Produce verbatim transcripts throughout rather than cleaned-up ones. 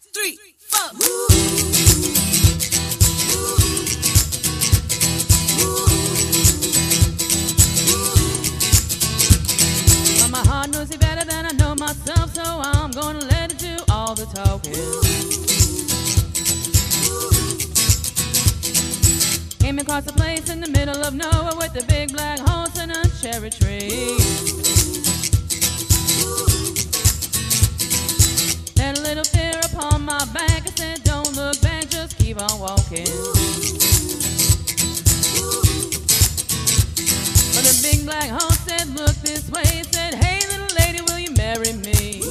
three, four. But my heart knows it better than I know myself, so I'm gonna let it do all the talking. Came across a place in the middle of nowhere with a big black horse and a cherry tree. Had a little fear upon my back. I said, don't look back, just keep on walking. But the big black horse said, look this way. He said, hey little lady, will you marry me?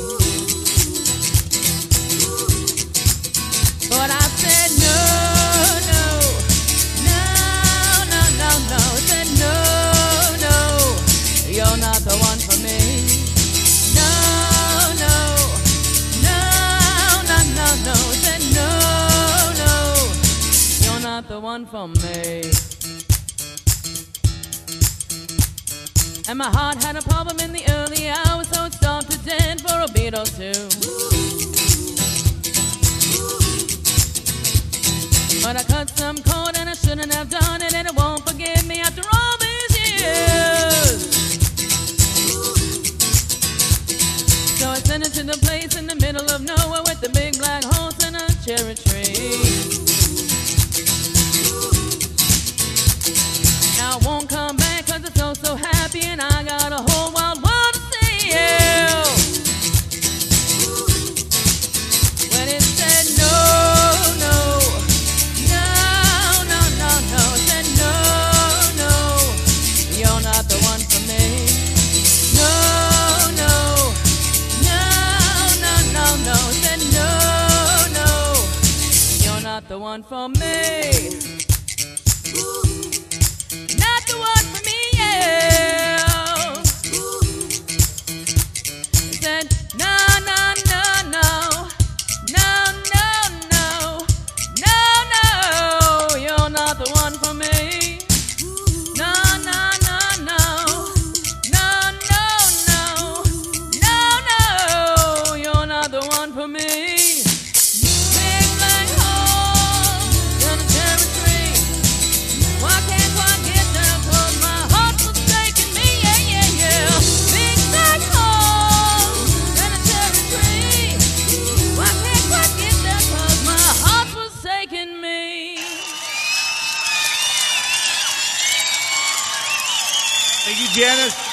But I said, no, no, no, no, no, no. I said, no, no, you're not the one for me. No, no, no, no, no, no. I said, no, no, you're not the one for me. And my heart had a problem in the early hours, so it stopped to dead for a beat or two. But I cut some cord and I shouldn't have done it, and it won't forgive me after all these years. So I sent it to the place in the middle of nowhere with the big black horse and a cherry tree. Now I won't come back cause it's so so happy, and I got a whole wild world to see. Yeah. When it said no, no, no, no, no, no, it said no, no, you're not the one for me. No, no, no, no, no, no, it said no, no, you're not the one for me. Not the one for me, yeah. It said no, no, no, no, no, no, no, no, no, you're not the one for me. No, no, no, no, no, no, no, no, no, you're not the one for me. Big black horse and a cherry tree. Why can't one get down? 'Cause my heart's forsaken me, yeah, yeah, yeah. Big black horse and a cherry tree. Why can't one get down? 'Cause my heart's forsaken me. Thank you, Janice.